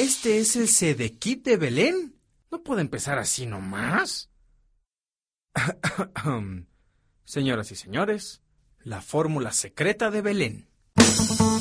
¿Este es el Sedequip de Belén? ¿No puede empezar así nomás? Señoras y señores, la fórmula secreta de Belén.